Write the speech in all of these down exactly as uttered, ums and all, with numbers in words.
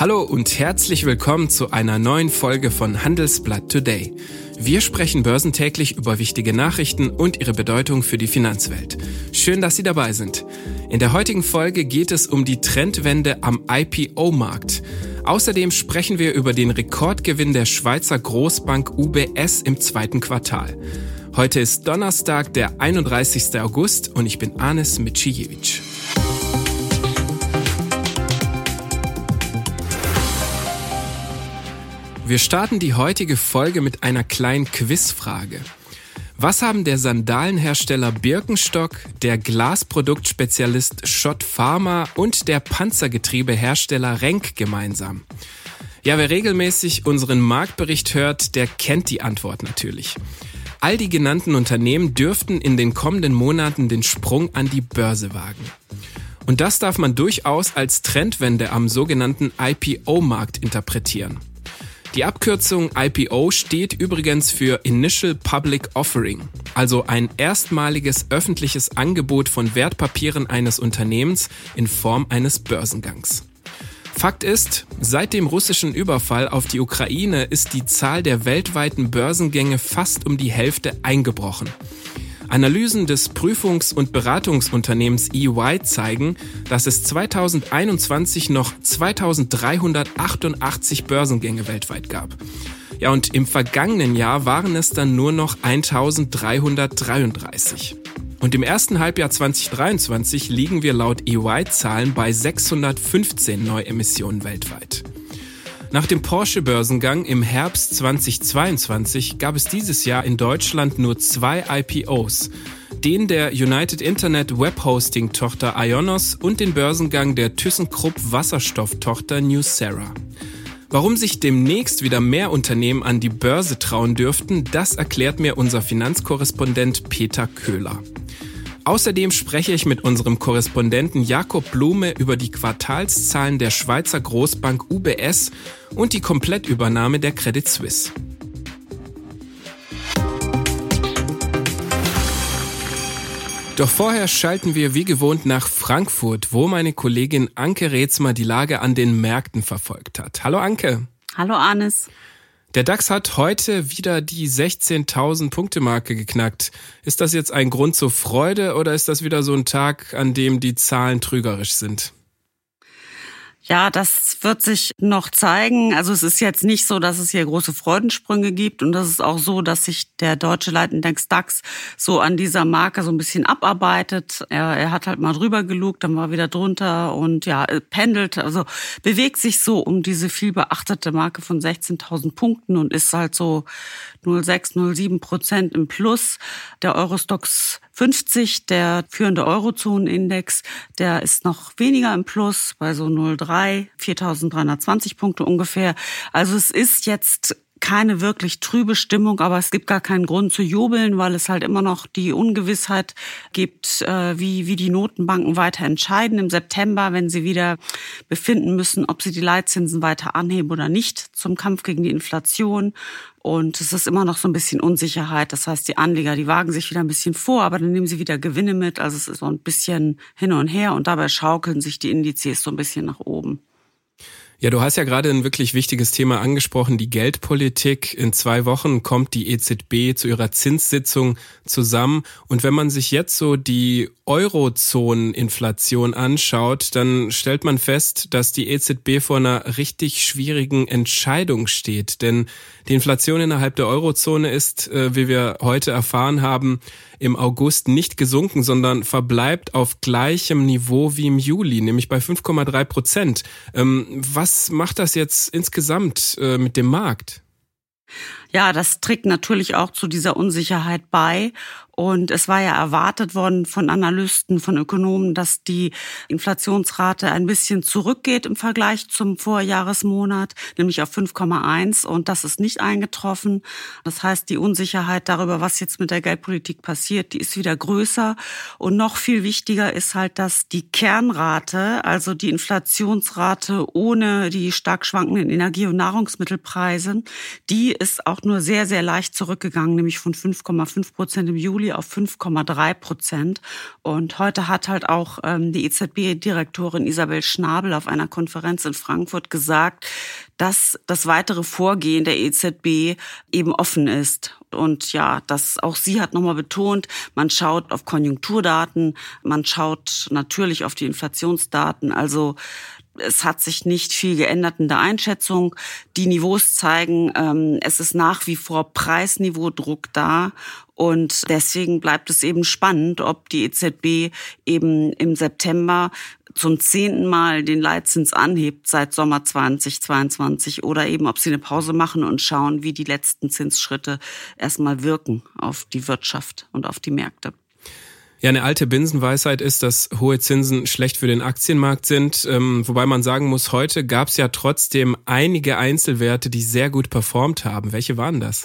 Hallo und herzlich willkommen zu einer neuen Folge von Handelsblatt Today. Wir sprechen börsentäglich über wichtige Nachrichten und ihre Bedeutung für die Finanzwelt. Schön, dass Sie dabei sind. In der heutigen Folge geht es um die Trendwende am I P O-Markt. Außerdem sprechen wir über den Rekordgewinn der Schweizer Großbank U B S im zweiten Quartal. Heute ist Donnerstag, der einunddreißigster August und ich bin Anis Micijevic. Wir starten die heutige Folge mit einer kleinen Quizfrage. Was haben der Sandalenhersteller Birkenstock, der Glasproduktspezialist Schott Pharma und der Panzergetriebehersteller Renk gemeinsam? Ja, wer regelmäßig unseren Marktbericht hört, der kennt die Antwort natürlich. All die genannten Unternehmen dürften in den kommenden Monaten den Sprung an die Börse wagen. Und das darf man durchaus als Trendwende am sogenannten I P O-Markt interpretieren. Die Abkürzung I P O steht übrigens für Initial Public Offering, also ein erstmaliges öffentliches Angebot von Wertpapieren eines Unternehmens in Form eines Börsengangs. Fakt ist, seit dem russischen Überfall auf die Ukraine ist die Zahl der weltweiten Börsengänge fast um die Hälfte eingebrochen. Analysen des Prüfungs- und Beratungsunternehmens E Y zeigen, dass es zweitausendeinundzwanzig noch zweitausenddreihundertachtundachtzig Börsengänge weltweit gab. Ja, und im vergangenen Jahr waren es dann nur noch eintausenddreihundertdreiunddreißig. Und im ersten Halbjahr zweitausenddreiundzwanzig liegen wir laut E Y-Zahlen bei sechshundertfünfzehn Neuemissionen weltweit. Nach dem Porsche-Börsengang im Herbst zweitausendzweiundzwanzig gab es dieses Jahr in Deutschland nur zwei I P Os, den der United Internet Webhosting-Tochter Ionos und den Börsengang der ThyssenKrupp Wasserstofftochter Nucera. Warum sich demnächst wieder mehr Unternehmen an die Börse trauen dürften, das erklärt mir unser Finanzkorrespondent Peter Köhler. Außerdem spreche ich mit unserem Korrespondenten Jakob Blume über die Quartalszahlen der Schweizer Großbank U B S und die Komplettübernahme der Credit Suisse. Doch vorher schalten wir wie gewohnt nach Frankfurt, wo meine Kollegin Anke Reetzmer die Lage an den Märkten verfolgt hat. Hallo Anke. Hallo Anis. Der DAX hat heute wieder die sechzehntausend-Punkte-Marke geknackt. Ist das jetzt ein Grund zur Freude oder ist das wieder so ein Tag, an dem die Zahlen trügerisch sind? Ja, das wird sich noch zeigen. Also es ist jetzt nicht so, dass es hier große Freudensprünge gibt und das ist auch so, dass sich der deutsche Leitindex DAX so an dieser Marke so ein bisschen abarbeitet. Er, er hat halt mal drüber gelugt, dann war wieder drunter und ja, pendelt, also bewegt sich so um diese viel beachtete Marke von sechzehntausend Punkten und ist halt so null Komma sechs, null Komma sieben Prozent im Plus. Der Eurostoxx fünfzig, der führende Eurozonenindex, der ist noch weniger im Plus, bei so null Komma drei, viertausenddreihundertzwanzig Punkte ungefähr. Also es ist jetzt keine wirklich trübe Stimmung, aber es gibt gar keinen Grund zu jubeln, weil es halt immer noch die Ungewissheit gibt, wie wie die Notenbanken weiter entscheiden im September, wenn sie wieder befinden müssen, ob sie die Leitzinsen weiter anheben oder nicht zum Kampf gegen die Inflation. Und es ist immer noch so ein bisschen Unsicherheit. Das heißt, die Anleger, die wagen sich wieder ein bisschen vor, aber dann nehmen sie wieder Gewinne mit. Also es ist so ein bisschen hin und her und dabei schaukeln sich die Indizes so ein bisschen nach oben. Ja, du hast ja gerade ein wirklich wichtiges Thema angesprochen, die Geldpolitik. In zwei Wochen kommt die E Z B zu ihrer Zinssitzung zusammen. Und wenn man sich jetzt so die Eurozoneninflation anschaut, dann stellt man fest, dass die E Z B vor einer richtig schwierigen Entscheidung steht. Denn die Inflation innerhalb der Eurozone ist, wie wir heute erfahren haben, im August nicht gesunken, sondern verbleibt auf gleichem Niveau wie im Juli, nämlich bei fünf Komma drei Prozent. Ähm, was macht das jetzt insgesamt äh, mit dem Markt? Ja, das trägt natürlich auch zu dieser Unsicherheit bei. Und es war ja erwartet worden von Analysten, von Ökonomen, dass die Inflationsrate ein bisschen zurückgeht im Vergleich zum Vorjahresmonat, nämlich auf fünf Komma eins. Und das ist nicht eingetroffen. Das heißt, die Unsicherheit darüber, was jetzt mit der Geldpolitik passiert, die ist wieder größer. Und noch viel wichtiger ist halt, dass die Kernrate, also die Inflationsrate ohne die stark schwankenden Energie- und Nahrungsmittelpreise, die ist auch auch nur sehr, sehr leicht zurückgegangen, nämlich von fünf Komma fünf Prozent im Juli auf fünf Komma drei Prozent. Und heute hat halt auch ähm, die E Z B-Direktorin Isabel Schnabel auf einer Konferenz in Frankfurt gesagt, dass das weitere Vorgehen der E Z B eben offen ist. Und ja, das auch sie hat nochmal betont, man schaut auf Konjunkturdaten, man schaut natürlich auf die Inflationsdaten. Also es hat sich nicht viel geändert in der Einschätzung. Die Niveaus zeigen, ähm, es ist nach wie vor Preisniveaudruck da. Und deswegen bleibt es eben spannend, ob die E Z B eben im September zum zehnten Mal den Leitzins anhebt seit Sommer zweitausendzweiundzwanzig oder eben, ob sie eine Pause machen und schauen, wie die letzten Zinsschritte erstmal wirken auf die Wirtschaft und auf die Märkte. Ja, eine alte Binsenweisheit ist, dass hohe Zinsen schlecht für den Aktienmarkt sind. Ähm, wobei man sagen muss, heute gab es ja trotzdem einige Einzelwerte, die sehr gut performt haben. Welche waren das?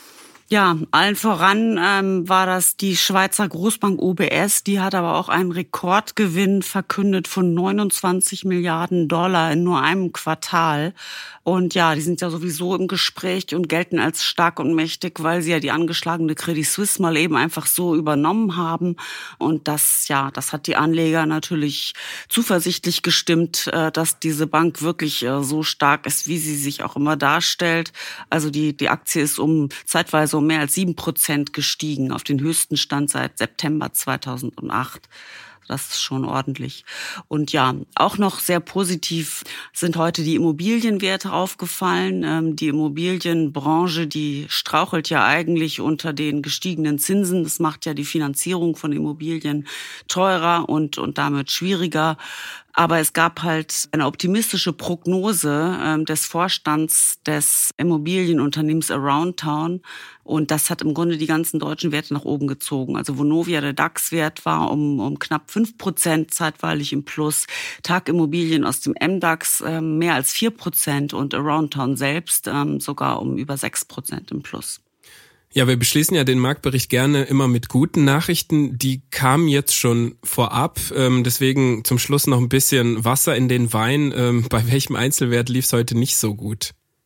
Ja, allen voran ähm, war das die Schweizer Großbank U B S. Die hat aber auch einen Rekordgewinn verkündet von neunundzwanzig Milliarden Dollar in nur einem Quartal. Und ja, die sind ja sowieso im Gespräch und gelten als stark und mächtig, weil sie ja die angeschlagene Credit Suisse mal eben einfach so übernommen haben. Und das, ja, das hat die Anleger natürlich zuversichtlich gestimmt, dass diese Bank wirklich so stark ist, wie sie sich auch immer darstellt. Also die, die Aktie ist um zeitweise um mehr als sieben Prozent gestiegen, auf den höchsten Stand seit September zweitausendacht. Das ist schon ordentlich. Und ja, auch noch sehr positiv sind heute die Immobilienwerte aufgefallen. Die Immobilienbranche, die strauchelt ja eigentlich unter den gestiegenen Zinsen. Das macht ja die Finanzierung von Immobilien teurer und, und damit schwieriger. Aber es gab halt eine optimistische Prognose äh, des Vorstands des Immobilienunternehmens Aroundtown. Und das hat im Grunde die ganzen deutschen Werte nach oben gezogen. Also Vonovia, der DAX-Wert, war um, um knapp fünf Prozent zeitweilig im Plus. Tag Immobilien aus dem M DAX äh, mehr als vier Prozent und Aroundtown selbst äh, sogar um über sechs Prozent im Plus. Ja, wir beschließen ja den Marktbericht gerne immer mit guten Nachrichten. Die kamen jetzt schon vorab. Ähm, deswegen zum Schluss noch ein bisschen Wasser in den Wein. Ähm, bei welchem Einzelwert lief es heute nicht so gut?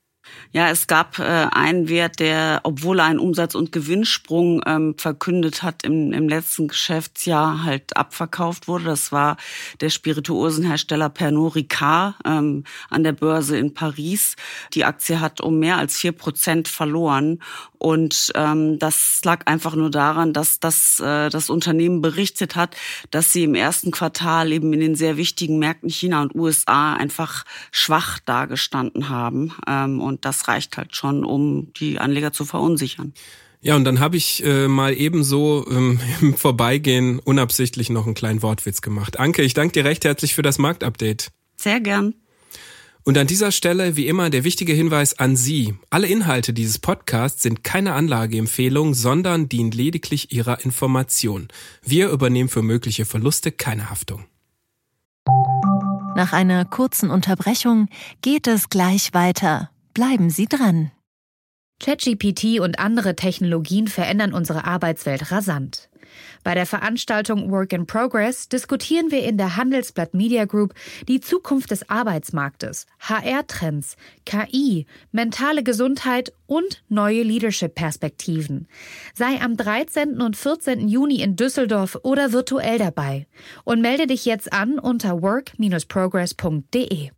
Ja, es gab äh, einen Wert, der, obwohl er einen Umsatz- und Gewinnsprung ähm, verkündet hat, im, im letzten Geschäftsjahr halt abverkauft wurde. Das war der Spirituosenhersteller Pernod Ricard ähm, an der Börse in Paris. Die Aktie hat um mehr als vier Prozent verloren. Und ähm, das lag einfach nur daran, dass das, äh, das Unternehmen berichtet hat, dass sie im ersten Quartal eben in den sehr wichtigen Märkten China und U S A einfach schwach dagestanden haben. Ähm, und das reicht halt schon, um die Anleger zu verunsichern. Ja, und dann habe ich äh, mal ebenso ähm, im Vorbeigehen unabsichtlich noch einen kleinen Wortwitz gemacht. Anke, ich danke dir recht herzlich für das Marktupdate. Sehr gern. Und an dieser Stelle, wie immer, der wichtige Hinweis an Sie. Alle Inhalte dieses Podcasts sind keine Anlageempfehlung, sondern dienen lediglich Ihrer Information. Wir übernehmen für mögliche Verluste keine Haftung. Nach einer kurzen Unterbrechung geht es gleich weiter. Bleiben Sie dran. ChatGPT und andere Technologien verändern unsere Arbeitswelt rasant. Bei der Veranstaltung Work in Progress diskutieren wir in der Handelsblatt Media Group die Zukunft des Arbeitsmarktes, H R-Trends, K I, mentale Gesundheit und neue Leadership-Perspektiven. Sei am dreizehnten und vierzehnten Juni in Düsseldorf oder virtuell dabei und melde dich jetzt an unter work dash progress punkt de.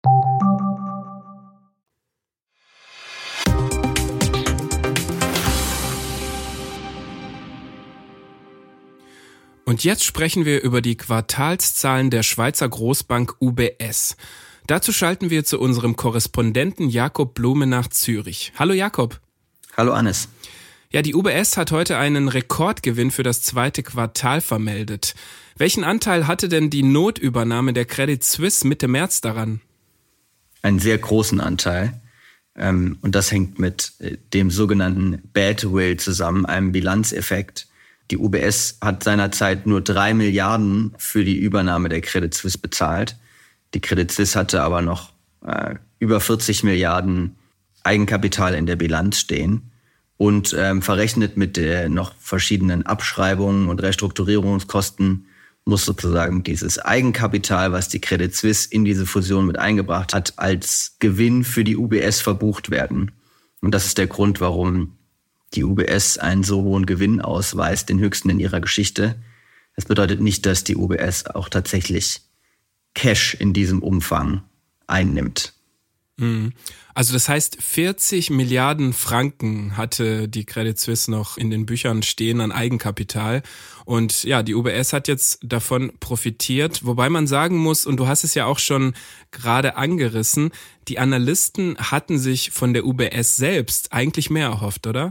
Und jetzt sprechen wir über die Quartalszahlen der Schweizer Großbank U B S. Dazu schalten wir zu unserem Korrespondenten Jakob Blume nach Zürich. Hallo Jakob. Hallo Hannes. Ja, die U B S hat heute einen Rekordgewinn für das zweite Quartal vermeldet. Welchen Anteil hatte denn die Notübernahme der Credit Suisse Mitte März daran? Einen sehr großen Anteil. Und das hängt mit dem sogenannten Badwill zusammen, einem Bilanzeffekt. Die U B S hat seinerzeit nur drei Milliarden für die Übernahme der Credit Suisse bezahlt. Die Credit Suisse hatte aber noch äh, über vierzig Milliarden Eigenkapital in der Bilanz stehen. Und ähm, verrechnet mit der noch verschiedenen Abschreibungen und Restrukturierungskosten muss sozusagen dieses Eigenkapital, was die Credit Suisse in diese Fusion mit eingebracht hat, als Gewinn für die U B S verbucht werden. Und das ist der Grund, warum die U B S einen so hohen Gewinn ausweist, den höchsten in ihrer Geschichte. Das bedeutet nicht, dass die U B S auch tatsächlich Cash in diesem Umfang einnimmt. Also das heißt, vierzig Milliarden Franken hatte die Credit Suisse noch in den Büchern stehen an Eigenkapital. Und ja, die U B S hat jetzt davon profitiert. Wobei man sagen muss, und du hast es ja auch schon gerade angerissen, die Analysten hatten sich von der U B S selbst eigentlich mehr erhofft, oder?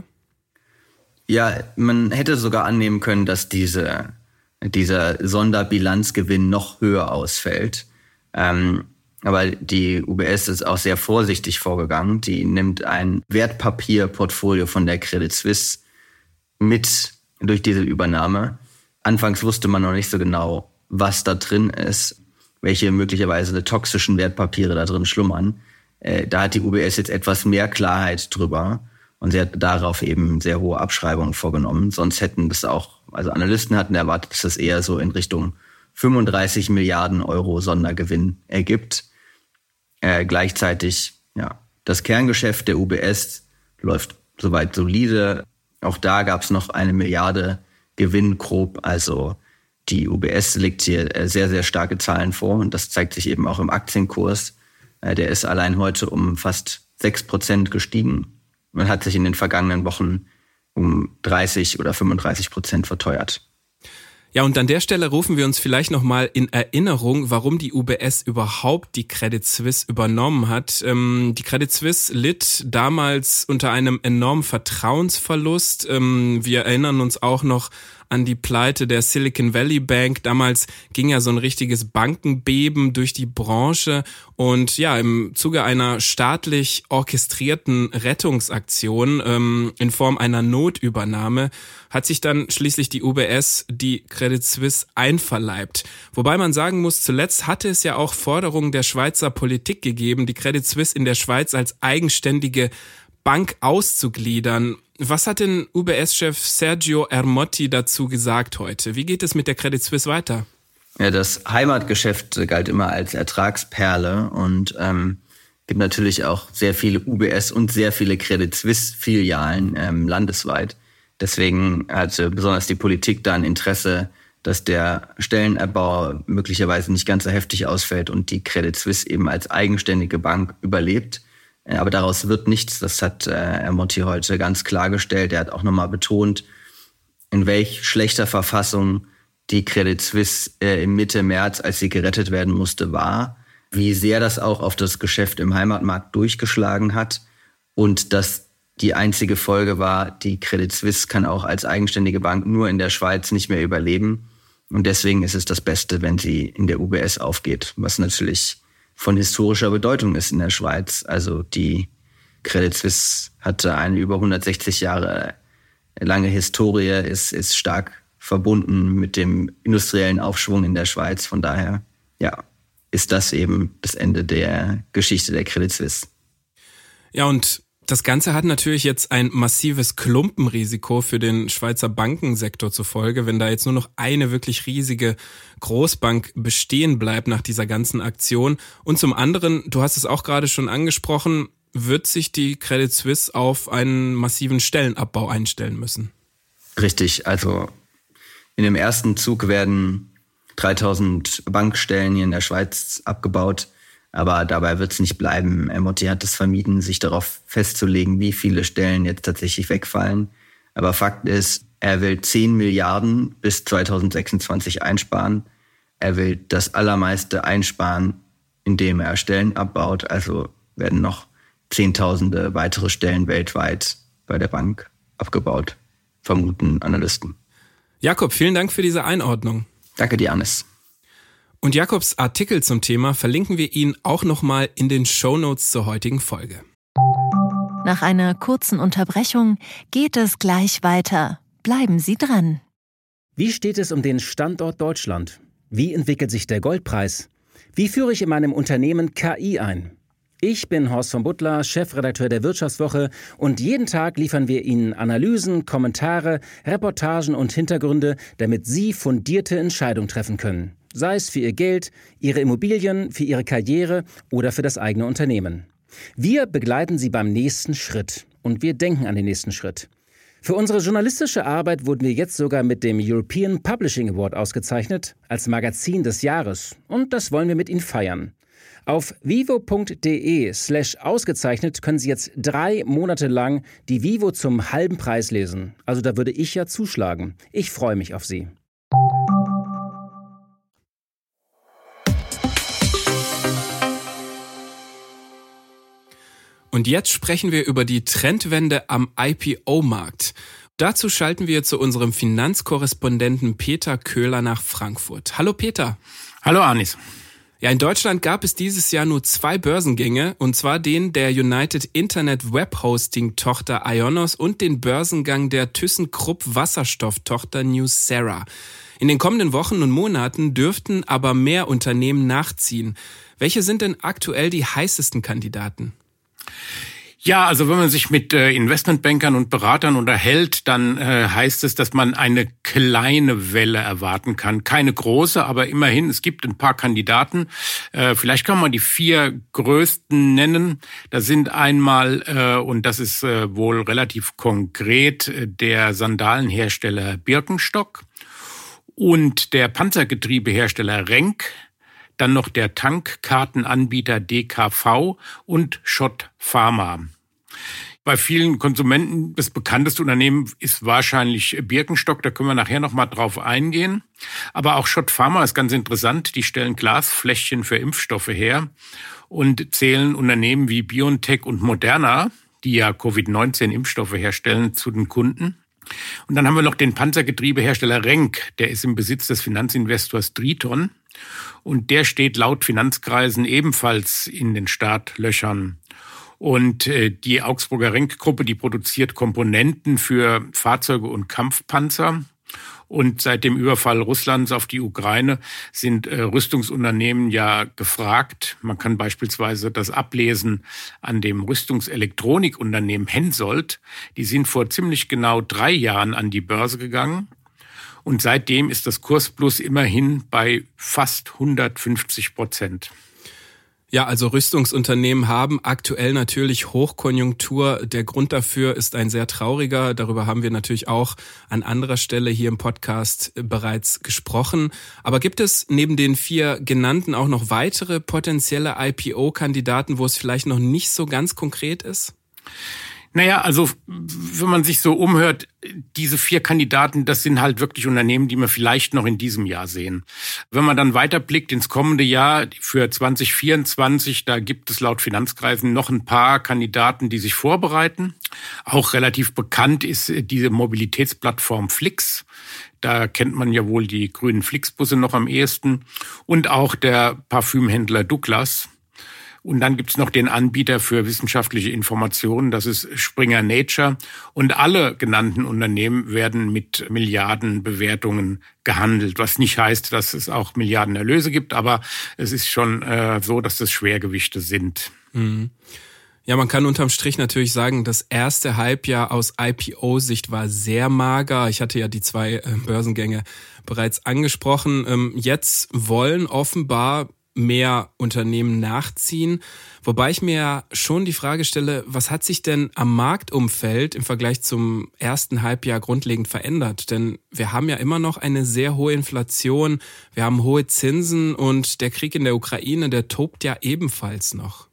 Ja, man hätte sogar annehmen können, dass diese, dieser Sonderbilanzgewinn noch höher ausfällt. Ähm, Aber die U B S ist auch sehr vorsichtig vorgegangen. Die nimmt ein Wertpapierportfolio von der Credit Suisse mit durch diese Übernahme. Anfangs wusste man noch nicht so genau, was da drin ist, welche möglicherweise toxischen Wertpapiere da drin schlummern. Äh, da hat die U B S jetzt etwas mehr Klarheit drüber und sie hat darauf eben sehr hohe Abschreibungen vorgenommen. Sonst hätten das auch, also Analysten hatten erwartet, dass das eher so in Richtung fünfunddreißig Milliarden Euro Sondergewinn ergibt. Äh, gleichzeitig, ja, das Kerngeschäft der U B S läuft soweit solide. Auch da gab es noch eine Milliarde Gewinn grob. Also die U B S legt hier sehr, sehr starke Zahlen vor und das zeigt sich eben auch im Aktienkurs. Äh, der ist allein heute um fast sechs Prozent gestiegen und hat sich in den vergangenen Wochen um dreißig oder fünfunddreißig Prozent verteuert. Ja, und an der Stelle rufen wir uns vielleicht nochmal in Erinnerung, warum die U B S überhaupt die Credit Suisse übernommen hat. Ähm, die Credit Suisse litt damals unter einem enormen Vertrauensverlust. Ähm, wir erinnern uns auch noch an die Pleite der Silicon Valley Bank. Damals ging ja so ein richtiges Bankenbeben durch die Branche und ja, im Zuge einer staatlich orchestrierten Rettungsaktion ähm, in Form einer Notübernahme hat sich dann schließlich die U B S die Credit Suisse einverleibt. Wobei man sagen muss, zuletzt hatte es ja auch Forderungen der Schweizer Politik gegeben, die Credit Suisse in der Schweiz als eigenständige Bank auszugliedern. Was hat denn U B S-Chef Sergio Ermotti dazu gesagt heute? Wie geht es mit der Credit Suisse weiter? Ja, das Heimatgeschäft galt immer als Ertragsperle und ähm, gibt natürlich auch sehr viele U B S und sehr viele Credit Suisse-Filialen ähm, landesweit. Deswegen hatte besonders die Politik da ein Interesse, dass der Stellenabbau möglicherweise nicht ganz so heftig ausfällt und die Credit Suisse eben als eigenständige Bank überlebt. Aber daraus wird nichts, das hat äh, Ermotti heute ganz klargestellt. Er hat auch nochmal betont, in welch schlechter Verfassung die Credit Suisse äh, im Mitte März, als sie gerettet werden musste, war. Wie sehr das auch auf das Geschäft im Heimatmarkt durchgeschlagen hat. Und dass die einzige Folge war, die Credit Suisse kann auch als eigenständige Bank nur in der Schweiz nicht mehr überleben. Und deswegen ist es das Beste, wenn sie in der U B S aufgeht, was natürlich von historischer Bedeutung ist in der Schweiz. Also die Credit Suisse hatte eine über hundertsechzig Jahre lange Historie, ist, ist stark verbunden mit dem industriellen Aufschwung in der Schweiz. Von daher, ja, ist das eben das Ende der Geschichte der Credit Suisse. Ja, und das Ganze hat natürlich jetzt ein massives Klumpenrisiko für den Schweizer Bankensektor zur Folge, wenn da jetzt nur noch eine wirklich riesige Großbank bestehen bleibt nach dieser ganzen Aktion. Und zum anderen, du hast es auch gerade schon angesprochen, wird sich die Credit Suisse auf einen massiven Stellenabbau einstellen müssen. Richtig, also in dem ersten Zug werden dreitausend Bankstellen hier in der Schweiz abgebaut. Aber dabei wird es nicht bleiben. Ermotti hat es vermieden, sich darauf festzulegen, wie viele Stellen jetzt tatsächlich wegfallen. Aber Fakt ist, er will zehn Milliarden bis zweitausendsechsundzwanzig einsparen. Er will das Allermeiste einsparen, indem er Stellen abbaut. Also werden noch Zehntausende weitere Stellen weltweit bei der Bank abgebaut, vermuten Analysten. Jakob, vielen Dank für diese Einordnung. Danke dir, Hannes. Und Jakobs Artikel zum Thema verlinken wir Ihnen auch nochmal in den Shownotes zur heutigen Folge. Nach einer kurzen Unterbrechung geht es gleich weiter. Bleiben Sie dran. Wie steht es um den Standort Deutschland? Wie entwickelt sich der Goldpreis? Wie führe ich in meinem Unternehmen K I ein? Ich bin Horst von Butler, Chefredakteur der Wirtschaftswoche und jeden Tag liefern wir Ihnen Analysen, Kommentare, Reportagen und Hintergründe, damit Sie fundierte Entscheidungen treffen können. Sei es für Ihr Geld, Ihre Immobilien, für Ihre Karriere oder für das eigene Unternehmen. Wir begleiten Sie beim nächsten Schritt und wir denken an den nächsten Schritt. Für unsere journalistische Arbeit wurden wir jetzt sogar mit dem European Publishing Award ausgezeichnet, als Magazin des Jahres. Und das wollen wir mit Ihnen feiern. Auf vivo.de slash ausgezeichnet können Sie jetzt drei Monate lang die Vivo zum halben Preis lesen. Also da würde ich ja zuschlagen. Ich freue mich auf Sie. Und jetzt sprechen wir über die Trendwende am I P O-Markt. Dazu schalten wir zu unserem Finanzkorrespondenten Peter Köhler nach Frankfurt. Hallo Peter. Hallo Anis. Ja, in Deutschland gab es dieses Jahr nur zwei Börsengänge, und zwar den der United Internet Web Hosting Tochter Ionos und den Börsengang der ThyssenKrupp Wasserstofftochter Nucera. In den kommenden Wochen und Monaten dürften aber mehr Unternehmen nachziehen. Welche sind denn aktuell die heißesten Kandidaten? Ja, also wenn man sich mit äh, Investmentbankern und Beratern unterhält, dann äh, heißt es, dass man eine kleine Welle erwarten kann. Keine große, aber immerhin, es gibt ein paar Kandidaten. Äh, vielleicht kann man die vier größten nennen. Da sind einmal, äh, und das ist äh, wohl relativ konkret, äh, der Sandalenhersteller Birkenstock und der Panzergetriebehersteller Renk. Dann noch der Tankkartenanbieter D K V und Schott Pharma. Bei vielen Konsumenten das bekannteste Unternehmen ist wahrscheinlich Birkenstock, da können wir nachher noch mal drauf eingehen. Aber auch Schott Pharma ist ganz interessant, die stellen Glasfläschchen für Impfstoffe her und zählen Unternehmen wie BioNTech und Moderna, die ja Covid neunzehn Impfstoffe herstellen, zu den Kunden. Und dann haben wir noch den Panzergetriebehersteller Renk, der ist im Besitz des Finanzinvestors Triton und der steht laut Finanzkreisen ebenfalls in den Startlöchern. Und die Augsburger Renk-Gruppe, die produziert Komponenten für Fahrzeuge und Kampfpanzer. Und seit dem Überfall Russlands auf die Ukraine sind äh, Rüstungsunternehmen ja gefragt. Man kann beispielsweise das ablesen an dem Rüstungselektronikunternehmen Hensoldt. Die sind vor ziemlich genau drei Jahren an die Börse gegangen. Und seitdem ist das Kursplus immerhin bei fast hundertfünfzig Prozent. Ja, also Rüstungsunternehmen haben aktuell natürlich Hochkonjunktur. Der Grund dafür ist ein sehr trauriger. Darüber haben wir natürlich auch an anderer Stelle hier im Podcast bereits gesprochen. Aber gibt es neben den vier genannten auch noch weitere potenzielle I P O-Kandidaten, wo es vielleicht noch nicht so ganz konkret ist? Naja, also wenn man sich so umhört, diese vier Kandidaten, das sind halt wirklich Unternehmen, die wir vielleicht noch in diesem Jahr sehen. Wenn man dann weiterblickt ins kommende Jahr für zwanzig vierundzwanzig, da gibt es laut Finanzkreisen noch ein paar Kandidaten, die sich vorbereiten. Auch relativ bekannt ist diese Mobilitätsplattform Flix. Da kennt man ja wohl die grünen Flixbusse noch am ehesten. Und auch der Parfümhändler Douglas. Und dann gibt's noch den Anbieter für wissenschaftliche Informationen, das ist Springer Nature. Und alle genannten Unternehmen werden mit Milliardenbewertungen gehandelt, was nicht heißt, dass es auch Milliardenerlöse gibt, aber es ist schon äh, so, dass das Schwergewichte sind. Mhm. Ja, man kann unterm Strich natürlich sagen, das erste Halbjahr aus I P O-Sicht war sehr mager. Ich hatte ja die zwei äh, Börsengänge bereits angesprochen. Ähm, jetzt wollen offenbar mehr Unternehmen nachziehen. Wobei ich mir schon die Frage stelle, was hat sich denn am Marktumfeld im Vergleich zum ersten Halbjahr grundlegend verändert? Denn wir haben ja immer noch eine sehr hohe Inflation, wir haben hohe Zinsen und der Krieg in der Ukraine, der tobt ja ebenfalls noch.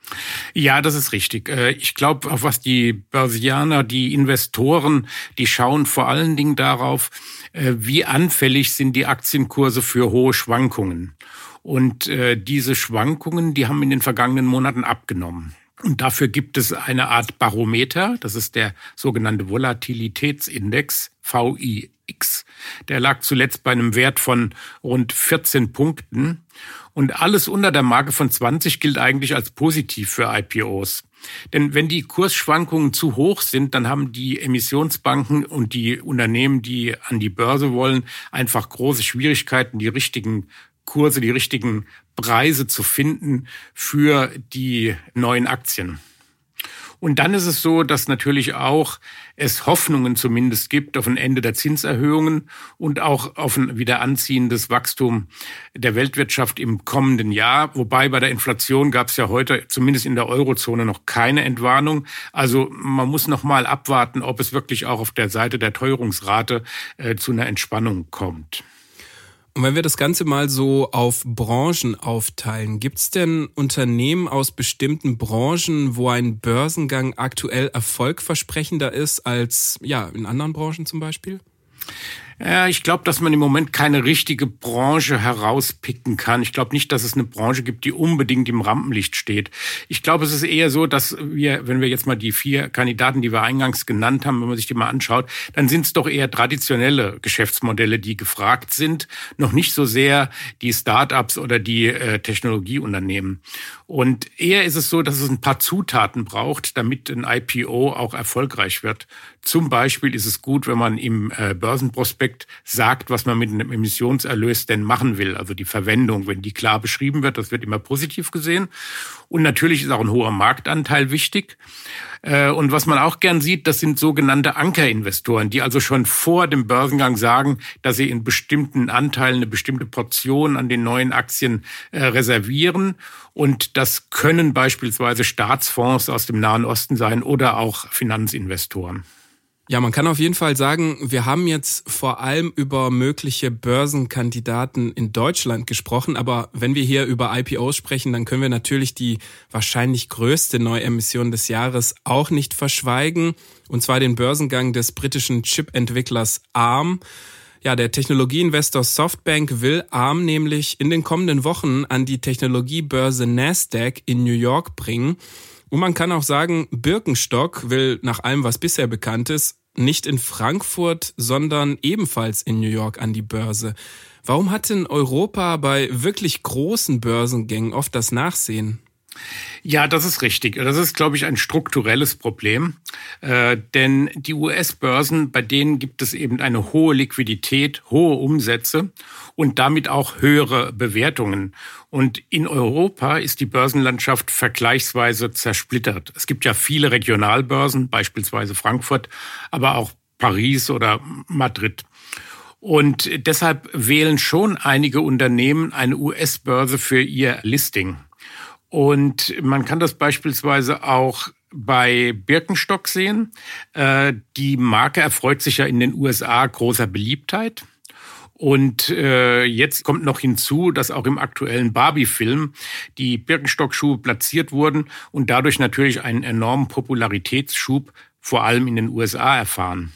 Ja, das ist richtig. Ich glaube, auf was die Börsianer, die Investoren, die schauen vor allen Dingen darauf, wie anfällig sind die Aktienkurse für hohe Schwankungen. Und äh, diese Schwankungen, die haben in den vergangenen Monaten abgenommen. Und dafür gibt es eine Art Barometer, das ist der sogenannte Volatilitätsindex, V I X. Der lag zuletzt bei einem Wert von rund vierzehn Punkten. Und alles unter der Marke von zwanzig gilt eigentlich als positiv für I P Os. Denn wenn die Kursschwankungen zu hoch sind, dann haben die Emissionsbanken und die Unternehmen, die an die Börse wollen, einfach große Schwierigkeiten, die richtigen Kurse, die richtigen Preise zu finden für die neuen Aktien. Und dann ist es so, dass natürlich auch es Hoffnungen zumindest gibt auf ein Ende der Zinserhöhungen und auch auf ein wieder anziehendes Wachstum der Weltwirtschaft im kommenden Jahr. Wobei bei der Inflation gab es ja heute zumindest in der Eurozone noch keine Entwarnung. Also man muss noch mal abwarten, ob es wirklich auch auf der Seite der Teuerungsrate äh, zu einer Entspannung kommt. Und wenn wir das Ganze mal so auf Branchen aufteilen, gibt es denn Unternehmen aus bestimmten Branchen, wo ein Börsengang aktuell erfolgversprechender ist als ja in anderen Branchen zum Beispiel? Ja, ich glaube, dass man im Moment keine richtige Branche herauspicken kann. Ich glaube nicht, dass es eine Branche gibt, die unbedingt im Rampenlicht steht. Ich glaube, es ist eher so, dass wir, wenn wir jetzt mal die vier Kandidaten, die wir eingangs genannt haben, wenn man sich die mal anschaut, dann sind es doch eher traditionelle Geschäftsmodelle, die gefragt sind, noch nicht so sehr die Start-ups oder die äh, Technologieunternehmen. Und eher ist es so, dass es ein paar Zutaten braucht, damit ein I P O auch erfolgreich wird. Zum Beispiel ist es gut, wenn man im äh, Börsenprospekt sagt, was man mit einem Emissionserlös denn machen will. Also die Verwendung, wenn die klar beschrieben wird, das wird immer positiv gesehen. Und natürlich ist auch ein hoher Marktanteil wichtig. Äh, und was man auch gern sieht, das sind sogenannte Ankerinvestoren, die also schon vor dem Börsengang sagen, dass sie in bestimmten Anteilen eine bestimmte Portion an den neuen Aktien äh, reservieren. Und das können beispielsweise Staatsfonds aus dem Nahen Osten sein oder auch Finanzinvestoren. Ja, man kann auf jeden Fall sagen, wir haben jetzt vor allem über mögliche Börsenkandidaten in Deutschland gesprochen, aber wenn wir hier über I P Os sprechen, dann können wir natürlich die wahrscheinlich größte Neuemission des Jahres auch nicht verschweigen, und zwar den Börsengang des britischen Chip-Entwicklers Arm. Ja, der Technologieinvestor Softbank will Arm nämlich in den kommenden Wochen an die Technologiebörse Nasdaq in New York bringen. Und man kann auch sagen, Birkenstock will nach allem, was bisher bekannt ist, nicht in Frankfurt, sondern ebenfalls in New York an die Börse. Warum hat denn Europa bei wirklich großen Börsengängen oft das Nachsehen? Ja, das ist richtig. Das ist, glaube ich, ein strukturelles Problem. Äh, denn die U S-Börsen, bei denen gibt es eben eine hohe Liquidität, hohe Umsätze und damit auch höhere Bewertungen. Und in Europa ist die Börsenlandschaft vergleichsweise zersplittert. Es gibt ja viele Regionalbörsen, beispielsweise Frankfurt, aber auch Paris oder Madrid. Und deshalb wählen schon einige Unternehmen eine U S-Börse für ihr Listing. Und man kann das beispielsweise auch bei Birkenstock sehen. Die Marke erfreut sich ja in den U S A großer Beliebtheit. Und äh, jetzt kommt noch hinzu, dass auch im aktuellen Barbie-Film die Birkenstock-Schuhe platziert wurden und dadurch natürlich einen enormen Popularitätsschub vor allem in den U S A erfahren.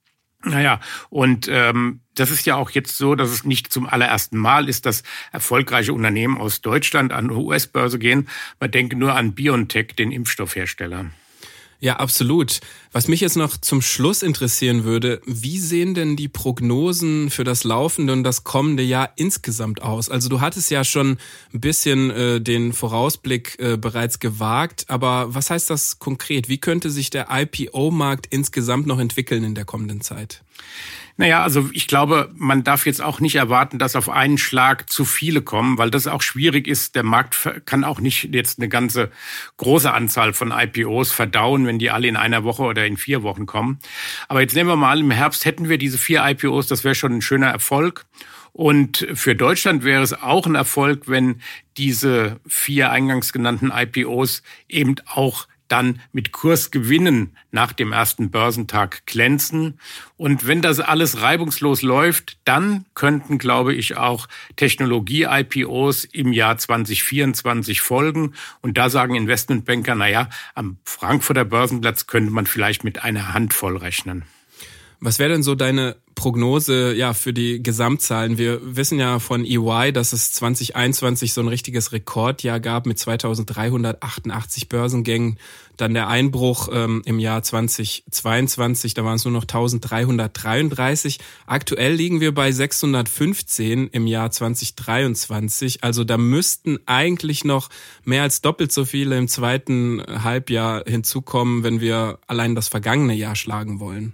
Naja, und ähm, das ist ja auch jetzt so, dass es nicht zum allerersten Mal ist, dass erfolgreiche Unternehmen aus Deutschland an eine U S-Börse gehen. Man denke nur an BioNTech, den Impfstoffhersteller. Ja, absolut. Was mich jetzt noch zum Schluss interessieren würde, wie sehen denn die Prognosen für das laufende und das kommende Jahr insgesamt aus? Also du hattest ja schon ein bisschen äh, den Vorausblick äh, bereits gewagt, aber was heißt das konkret? Wie könnte sich der I P O-Markt insgesamt noch entwickeln in der kommenden Zeit? Naja, also ich glaube, man darf jetzt auch nicht erwarten, dass auf einen Schlag zu viele kommen, weil das auch schwierig ist. Der Markt kann auch nicht jetzt eine ganze große Anzahl von I P Os verdauen, wenn die alle in einer Woche oder in vier Wochen kommen. Aber jetzt nehmen wir mal, im Herbst hätten wir diese vier I P Os, das wäre schon ein schöner Erfolg. Und für Deutschland wäre es auch ein Erfolg, wenn diese vier eingangs genannten I P Os eben auch dann mit Kursgewinnen nach dem ersten Börsentag glänzen. Und wenn das alles reibungslos läuft, dann könnten, glaube ich, auch Technologie-I P Os im Jahr zwanzig vierundzwanzig folgen. Und da sagen Investmentbanker, naja, am Frankfurter Börsenplatz könnte man vielleicht mit einer Handvoll rechnen. Was wäre denn so deine Prognose ja für die Gesamtzahlen? Wir wissen ja von E Y, dass es zwanzig einundzwanzig so ein richtiges Rekordjahr gab mit zweitausenddreihundertachtundachtzig Börsengängen. Dann der Einbruch ähm, im Jahr zwanzig zweiundzwanzig, da waren es nur noch eintausenddreihundertdreiunddreißig. Aktuell liegen wir bei sechshundertfünfzehn im Jahr zwanzig dreiundzwanzig. Also da müssten eigentlich noch mehr als doppelt so viele im zweiten Halbjahr hinzukommen, wenn wir allein das vergangene Jahr schlagen wollen.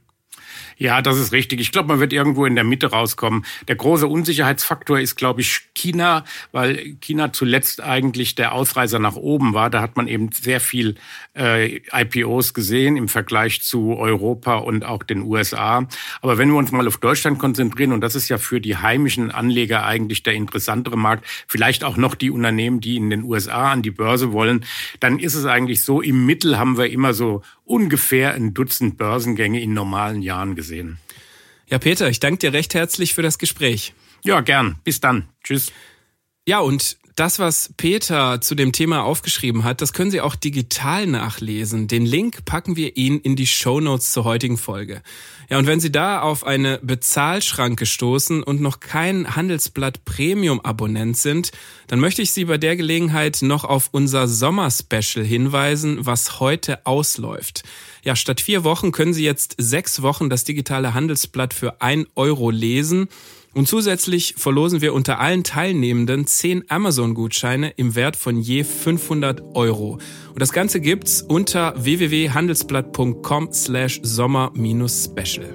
Ja, das ist richtig. Ich glaube, man wird irgendwo in der Mitte rauskommen. Der große Unsicherheitsfaktor ist, glaube ich, China, weil China zuletzt eigentlich der Ausreißer nach oben war. Da hat man eben sehr viel äh, I P Os gesehen im Vergleich zu Europa und auch den U S A. Aber wenn wir uns mal auf Deutschland konzentrieren, und das ist ja für die heimischen Anleger eigentlich der interessantere Markt, vielleicht auch noch die Unternehmen, die in den U S A an die Börse wollen, dann ist es eigentlich so, im Mittel haben wir immer so ungefähr ein Dutzend Börsengänge in normalen Jahren gesehen. Ja, Peter, ich danke dir recht herzlich für das Gespräch. Ja, gern. Bis dann. Tschüss. Ja, und das, was Peter zu dem Thema aufgeschrieben hat, das können Sie auch digital nachlesen. Den Link packen wir Ihnen in die Shownotes zur heutigen Folge. Ja, und wenn Sie da auf eine Bezahlschranke stoßen und noch kein Handelsblatt Premium-Abonnent sind, dann möchte ich Sie bei der Gelegenheit noch auf unser Sommer-Special hinweisen, was heute ausläuft. Ja, statt vier Wochen können Sie jetzt sechs Wochen das digitale Handelsblatt für ein Euro lesen. Und zusätzlich verlosen wir unter allen Teilnehmenden zehn Amazon-Gutscheine im Wert von je fünfhundert Euro. Und das Ganze gibt's unter w w w punkt handelsblatt punkt com slash sommer special.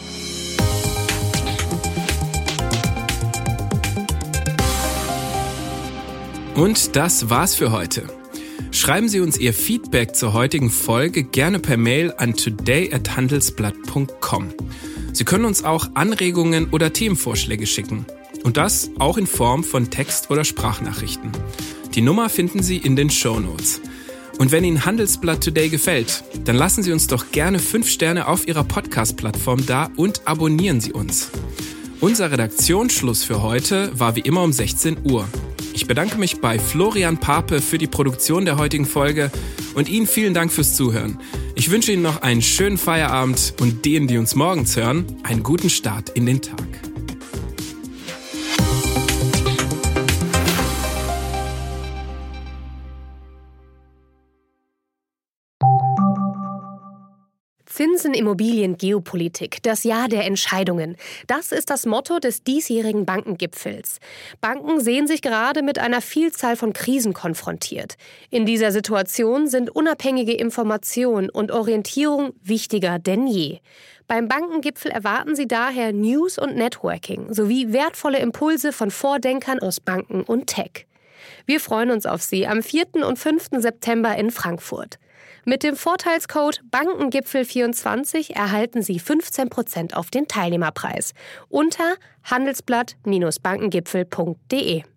Und das war's für heute. Schreiben Sie uns Ihr Feedback zur heutigen Folge gerne per Mail an today at handelsblatt punkt com. Sie können uns auch Anregungen oder Themenvorschläge schicken. Und das auch in Form von Text- oder Sprachnachrichten. Die Nummer finden Sie in den Shownotes. Und wenn Ihnen Handelsblatt Today gefällt, dann lassen Sie uns doch gerne fünf Sterne auf Ihrer Podcast-Plattform da und abonnieren Sie uns. Unser Redaktionsschluss für heute war wie immer um sechzehn Uhr. Ich bedanke mich bei Florian Pape für die Produktion der heutigen Folge und Ihnen vielen Dank fürs Zuhören. Ich wünsche Ihnen noch einen schönen Feierabend und denen, die uns morgens hören, einen guten Start in den Tag. Zinsen, Immobilien, Geopolitik, das Jahr der Entscheidungen. Das ist das Motto des diesjährigen Bankengipfels. Banken sehen sich gerade mit einer Vielzahl von Krisen konfrontiert. In dieser Situation sind unabhängige Information und Orientierung wichtiger denn je. Beim Bankengipfel erwarten Sie daher News und Networking sowie wertvolle Impulse von Vordenkern aus Banken und Tech. Wir freuen uns auf Sie am vierten und fünften September in Frankfurt. Mit dem Vorteilscode Bankengipfel vierundzwanzig erhalten Sie fünfzehn Prozent auf den Teilnehmerpreis unter handelsblatt Bindestrich bankengipfel punkt de.